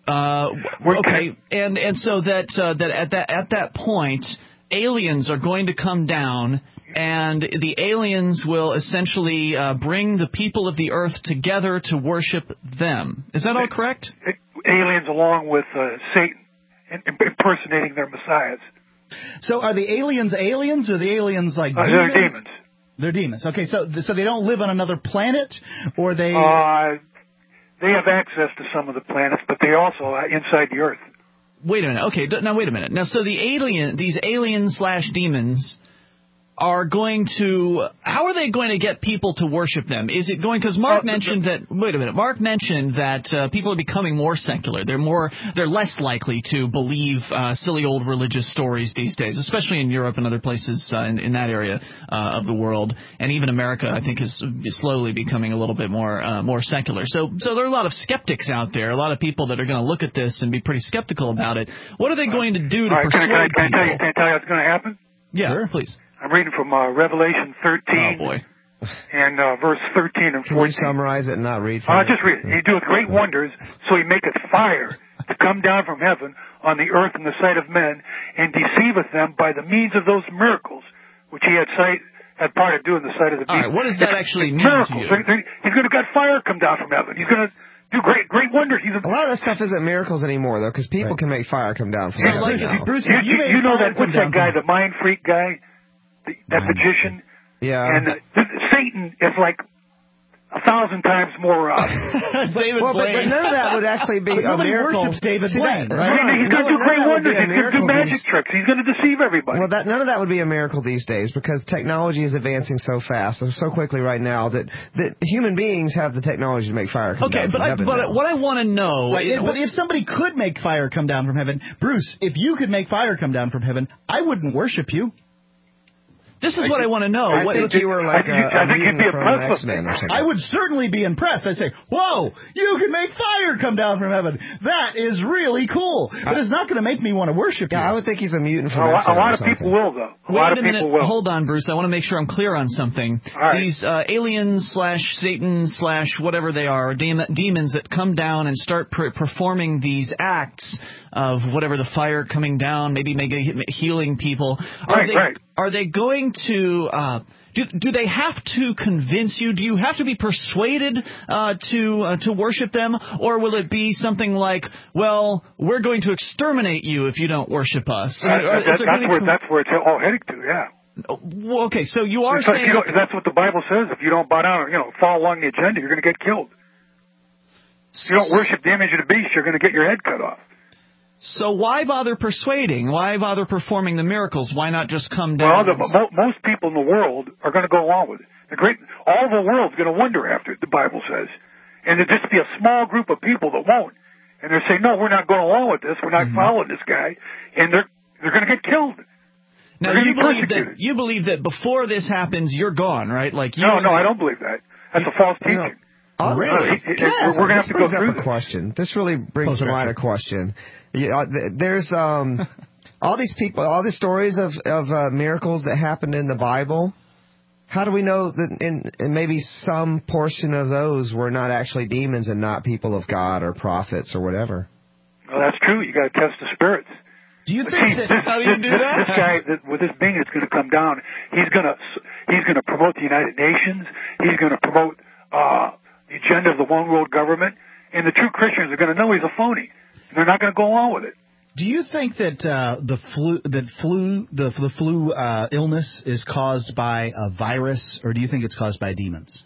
Okay. And so that at that point, aliens are going to come down. And the aliens will essentially bring the people of the earth together to worship them. Is that all correct? Aliens along with Satan impersonating their messiahs. So are the aliens or the aliens like demons? They're demons. They're demons. Okay, so they don't live on another planet, or they... They have access to some of the planets, but they also are inside the earth. Wait a minute. Okay, now wait a minute. Now, so these aliens/demons... are going to, how are they going to get people to worship them? Is it going, because Mark mentioned that, wait a minute, Mark mentioned that people are becoming more secular. They're less likely to believe silly old religious stories these days, especially in Europe and other places in that area of the world. And even America, I think, is slowly becoming a little bit more secular. So there are a lot of skeptics out there, a lot of people that are going to look at this and be pretty skeptical about it. What are they going to do to persuade people? Can I tell you what's going to happen? Yeah, sure, please. I'm reading from Revelation 13. Oh, boy. And verse 13 and 14. Can you summarize it and not read from it? Just read it. He doeth great wonders, so he maketh fire to come down from heaven on the earth in the sight of men, and deceiveth them by the means of those miracles, which he had part to do in the sight of the beast. All right, what does that actually mean miracles. to you? He's going to get fire come down from heaven. He's going to do great wonders. A lot of that stuff isn't miracles anymore, though, because people can make fire come down from heaven now. Bruce, you know that, what's that guy, the mind freak guy? That magician? Yeah. And Satan is like 1,000 times more David but Blaine. none of that would actually be a miracle. Worships David Blaine, right? He's going to do great wonders. He's going to do magic tricks. He's going to deceive everybody. Well, none of that would be a miracle these days because technology is advancing so fast, so quickly right now that human beings have the technology to make fire come down from heaven. But what I want to know... But if somebody could make fire come down from heaven, Bruce, if you could make fire come down from heaven, I wouldn't worship you. This is what I want to know. I think you were like a mutant from X-Men or something. I would certainly be impressed. I'd say, whoa, you can make fire come down from heaven. That is really cool. But it's not going to make me want to worship you. I would think he's a mutant from X-Men. A lot of people will, though. Wait a minute. Hold on, Bruce. I want to make sure I'm clear on something. Right. These aliens / Satan / whatever they are, demons that come down and start performing these acts of whatever, the fire coming down, maybe healing people. Are they going to... Do they have to convince you? Do you have to be persuaded to worship them? Or will it be something like, well, we're going to exterminate you if you don't worship us? That's where it's all heading to, yeah. Well, okay, so you are saying... That's what the Bible says. If you don't bow down or follow along the agenda, you're going to get killed. If you don't worship the image of the beast, you're going to get your head cut off. So why bother persuading? Why bother performing the miracles? Why not just come down? Well, most people in the world are going to go along with it. All the world's going to wonder after it, the Bible says. And there'll just be a small group of people that won't. And they're saying, no, we're not going along with this. We're not following this guy. And they're going to get killed. Now, you believe that before this happens, you're gone, right? No, I don't believe that. That's a false teaching. Really? We're going to have to go through a question. This really brings to mind a question. There's all these people, all these stories of miracles that happened in the Bible. How do we know that in maybe some portion of those were not actually demons and not people of God or prophets or whatever? Well, that's true. You got to test the spirits. Do you think how do you do that? This guy, with this being that's going to come down, he's going to promote the United Nations. He's going to promote the agenda of the one world government, and the true Christians are going to know he's a phony. And they're not going to go along with it. Do you think that the flu illness is caused by a virus, or do you think it's caused by demons?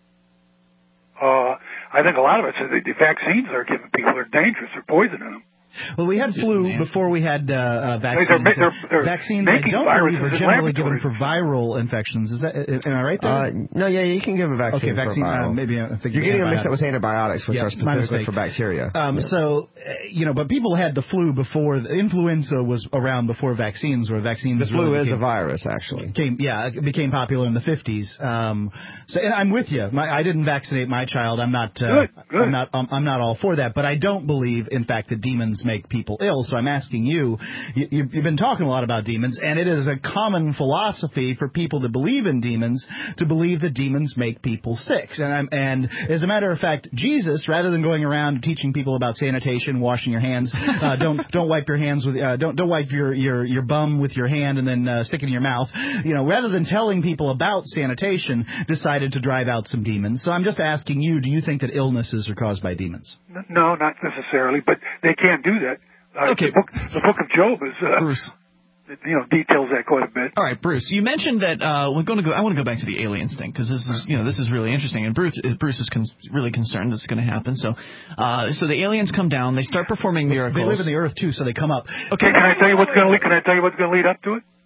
I think a lot of it says the vaccines they're giving people are dangerous. They're poisoning them. Well, we had flu before we had vaccines. They're vaccines I don't believe are generally given for viral infections. Is that? Am I right there? No, you can give a vaccine. Okay, vaccine. For viral. Maybe I'm thinking you're getting mixed up with antibiotics, which are specifically for bacteria. So, but people had the flu before. The influenza was around before vaccines, where vaccines. The flu is a virus, actually. It became popular in the 50s. And I'm with you. I didn't vaccinate my child. I'm not. Good. I'm not all for that. But I don't believe, in fact, that demons make people ill. So I'm asking you, you've been talking a lot about demons, and it is a common philosophy for people that believe in demons to believe that demons make people sick. And as a matter of fact, Jesus, rather than going around teaching people about sanitation, washing your hands, don't wipe your hands with don't wipe your bum with your hand and then stick it in your mouth. Rather than telling people about sanitation, decided to drive out some demons. So I'm just asking you, do you think that illnesses are caused by demons? No, not necessarily, but they can't do that. Okay. The book of Job is Bruce. Details that quite a bit. All right, Bruce. You mentioned that I want to go back to the aliens thing because this is really interesting, and Bruce is really concerned this is going to happen. So the aliens come down, they start performing miracles. They live in the earth too, so they come up. Okay. Can I tell you what's going to lead up to it?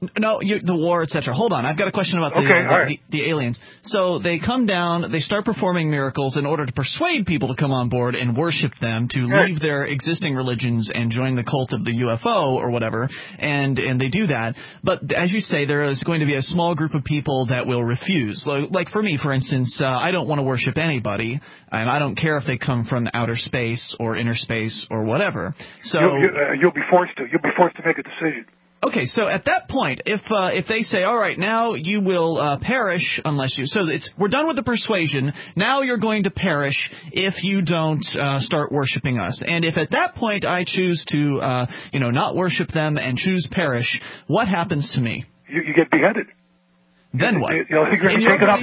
No, the war, etc. Hold on, I've got a question about the aliens. So they come down, they start performing miracles in order to persuade people to come on board and worship them, to leave their existing religions and join the cult of the UFO or whatever, and they do that. But as you say, there is going to be a small group of people that will refuse. Like for me, for instance, I don't want to worship anybody, and I don't care if they come from outer space or inner space or whatever. So you'll be forced to make a decision. Okay, so at that point, if they say, all right, now you will perish unless you... So we're done with the persuasion. Now you're going to perish if you don't start worshiping us. And if at that point I choose to, not worship them and choose perish, what happens to me? You get beheaded. Then what? In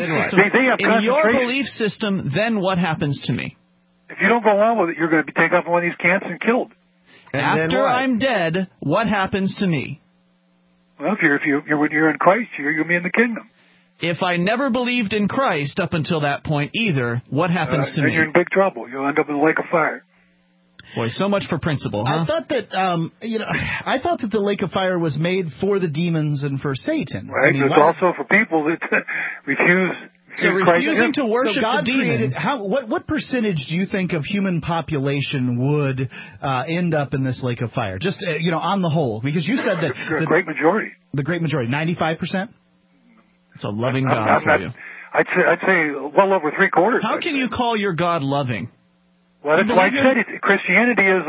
your belief system, then what happens to me? If you don't go along with it, you're going to be taken off one of these camps and killed. After I'm dead, what happens to me? Well, if you're in Christ, you'll be in the kingdom. If I never believed in Christ up until that point either, what happens to me? Then you're in big trouble. You'll end up in the lake of fire. Boy, so much for principle, huh? I thought that the lake of fire was made for the demons and for Satan. Right. It's also for people that refuse. So refusing to worship God the demons. What percentage do you think of human population would end up in this lake of fire? Just on the whole, because you said that the great majority. The great majority, 95%. It's a loving God for you. I'd say well over 3/4. How can you call your God loving? Well, that's why I said it. Christianity is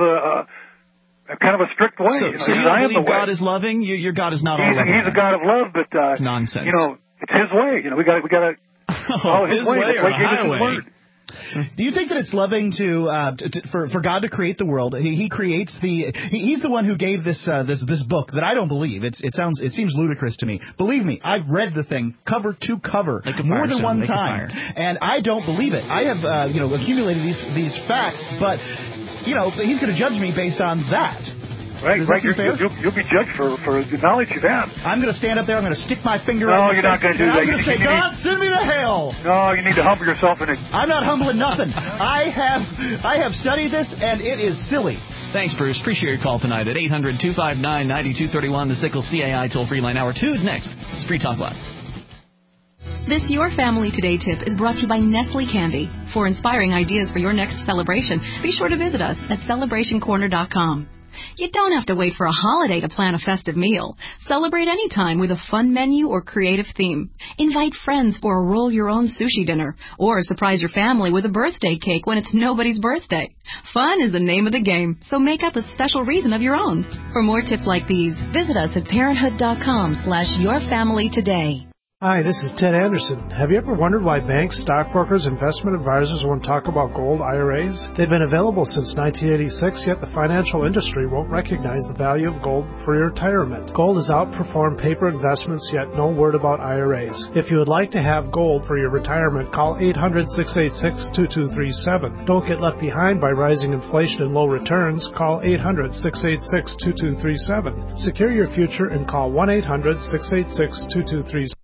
a kind of a strict way. So you believe God is loving? Your God is not all loving. He's a God of love, but it's nonsense. It's His way. We got to. His way or highway. Do you think that it's loving for God to create the world? He creates He's the one who gave this book that I don't believe. It seems ludicrous to me. Believe me, I've read the thing cover to cover more than one time, and I don't believe it. I have accumulated these facts, but He's going to judge me based on that. Right. You'll be judged for the knowledge you have. I'm going to stand up there. I'm going to stick my finger. No, you're not going to do that. I'm going to say, God, send me to hell. No, you need to humble yourself in it. I'm not humbling nothing. I have studied this, and it is silly. Thanks, Bruce. Appreciate your call tonight at 800-259-9231, the Sickle CAI toll-free line. Hour 2 is next. This is Free Talk Live. This Your Family Today tip is brought to you by Nestle Candy. For inspiring ideas for your next celebration, be sure to visit us at CelebrationCorner.com. You don't have to wait for a holiday to plan a festive meal. Celebrate anytime with a fun menu or creative theme. Invite friends for a roll-your-own sushi dinner, or surprise your family with a birthday cake when it's nobody's birthday. Fun is the name of the game, so make up a special reason of your own. For more tips like these, visit us at parenthood.com/yourfamilytoday. Hi, this is Ted Anderson. Have you ever wondered why banks, stockbrokers, investment advisors won't talk about gold IRAs? They've been available since 1986, yet the financial industry won't recognize the value of gold for your retirement. Gold has outperformed paper investments, yet no word about IRAs. If you would like to have gold for your retirement, call 800-686-2237. Don't get left behind by rising inflation and low returns. Call 800-686-2237. Secure your future and call 1-800-686-2237.